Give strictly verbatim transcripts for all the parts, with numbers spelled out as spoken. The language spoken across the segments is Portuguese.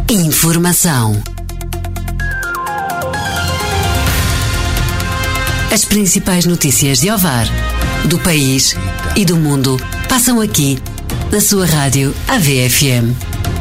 Informação. As principais notícias de Ovar, do país e do mundo passam aqui, na sua rádio A V F M.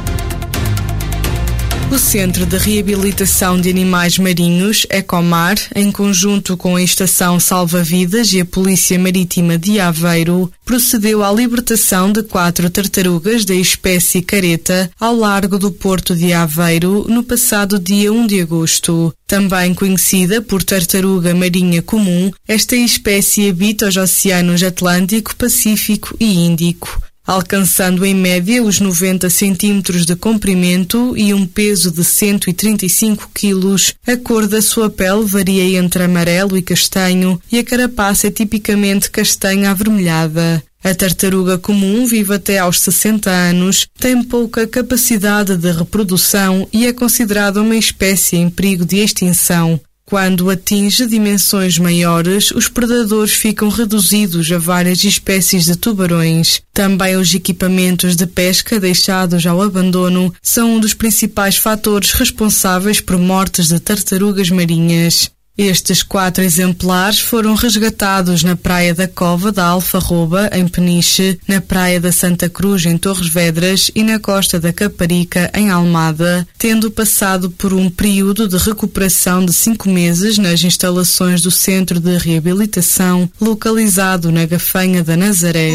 O Centro de Reabilitação de Animais Marinhos, Ecomar, em conjunto com a Estação Salva-Vidas e a Polícia Marítima de Aveiro, procedeu à libertação de quatro tartarugas da espécie careta ao largo do Porto de Aveiro no passado dia um de agosto. Também conhecida por tartaruga marinha comum, esta espécie habita os oceanos Atlântico, Pacífico e Índico, alcançando em média os noventa centímetros de comprimento e um peso de cento e trinta e cinco quilos. A cor da sua pele varia entre amarelo e castanho e a carapaça é tipicamente castanha avermelhada. A tartaruga comum vive até aos sessenta anos, tem pouca capacidade de reprodução e é considerada uma espécie em perigo de extinção. Quando atinge dimensões maiores, os predadores ficam reduzidos a várias espécies de tubarões. Também os equipamentos de pesca deixados ao abandono são um dos principais fatores responsáveis por mortes de tartarugas marinhas. Estes quatro exemplares foram resgatados na Praia da Cova da Alfarroba, em Peniche, na Praia da Santa Cruz, em Torres Vedras e na Costa da Caparica, em Almada, tendo passado por um período de recuperação de cinco meses nas instalações do Centro de Reabilitação, localizado na Gafanha da Nazaré.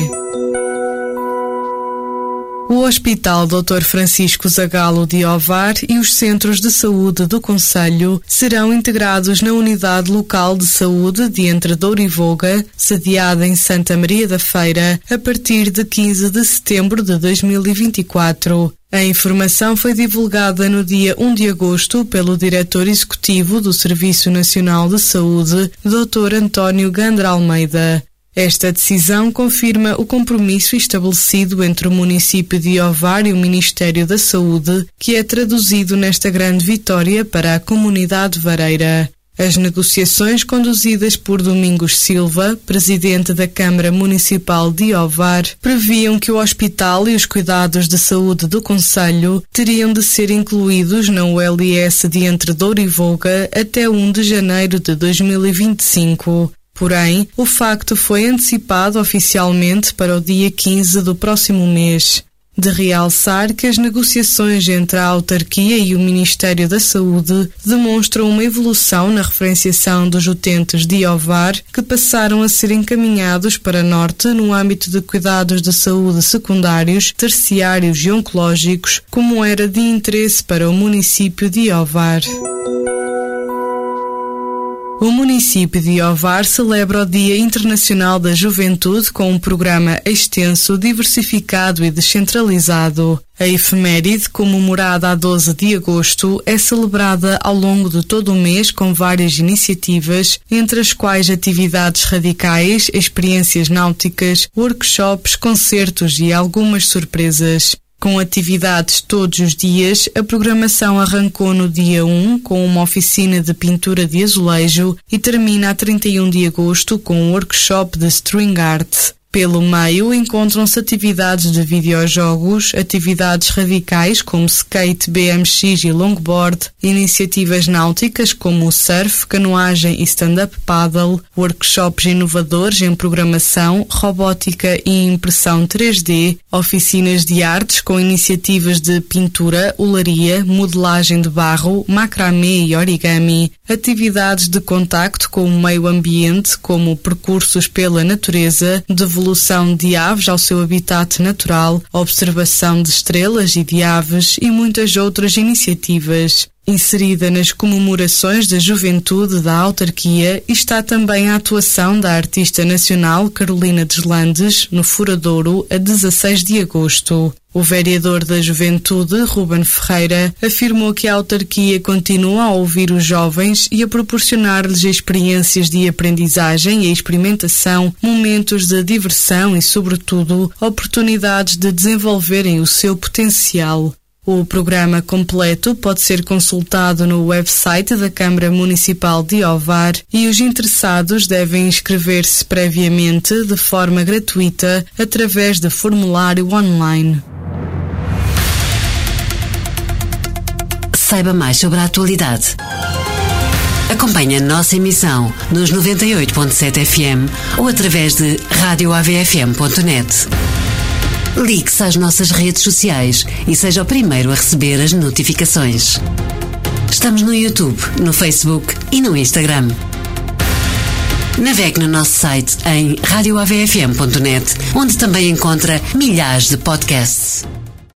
O Hospital doutor Francisco Zagalo de Ovar e os Centros de Saúde do Concelho serão integrados na Unidade Local de Saúde de Entredouro e Voga, sediada em Santa Maria da Feira, a partir de quinze de setembro de dois mil e vinte e quatro. A informação foi divulgada no dia um de agosto pelo Diretor Executivo do Serviço Nacional de Saúde, doutor António Gandra Almeida. Esta decisão confirma o compromisso estabelecido entre o município de Ovar e o Ministério da Saúde, que é traduzido nesta grande vitória para a comunidade vareira. As negociações conduzidas por Domingos Silva, presidente da Câmara Municipal de Ovar, previam que o hospital e os cuidados de saúde do concelho teriam de ser incluídos na U L S de Entredouro e Voga até um de janeiro de dois mil e vinte e cinco. Porém, o facto foi antecipado oficialmente para o dia quinze do próximo mês. De realçar que as negociações entre a autarquia e o Ministério da Saúde demonstram uma evolução na referenciação dos utentes de Ovar, que passaram a ser encaminhados para norte no âmbito de cuidados de saúde secundários, terciários e oncológicos, como era de interesse para o município de Ovar. O município de Ovar celebra o Dia Internacional da Juventude com um programa extenso, diversificado e descentralizado. A efeméride, comemorada a doze de agosto, é celebrada ao longo de todo o mês com várias iniciativas, entre as quais atividades radicais, experiências náuticas, workshops, concertos e algumas surpresas. Com atividades todos os dias, a programação arrancou no dia um com uma oficina de pintura de azulejo e termina a trinta e um de agosto com um workshop de string art. Pelo meio, encontram-se atividades de videojogos, atividades radicais como skate, B M X e longboard, iniciativas náuticas como surf, canoagem e stand-up paddle, workshops inovadores em programação, robótica e impressão três D, oficinas de artes com iniciativas de pintura, olaria, modelagem de barro, macramê e origami, atividades de contacto com o meio ambiente como percursos pela natureza, devolução de aves ao seu habitat natural, observação de estrelas e de aves e muitas outras iniciativas. Inserida nas comemorações da juventude da autarquia está também a atuação da artista nacional Carolina Deslandes no Furadouro a dezasseis de agosto. O vereador da Juventude, Ruben Ferreira, afirmou que a autarquia continua a ouvir os jovens e a proporcionar-lhes experiências de aprendizagem e experimentação, momentos de diversão e, sobretudo, oportunidades de desenvolverem o seu potencial. O programa completo pode ser consultado no website da Câmara Municipal de Ovar e os interessados devem inscrever-se previamente de forma gratuita através de formulário online. saiba mais sobre a atualidade. Acompanhe a nossa emissão nos noventa e oito ponto sete F M ou através de rádio A V F M ponto net. Ligue-se às nossas redes sociais e seja o primeiro a receber as notificações. Estamos no YouTube, no Facebook e no Instagram. Navegue no nosso site em rádio A V F M ponto net, onde também encontra milhares de podcasts.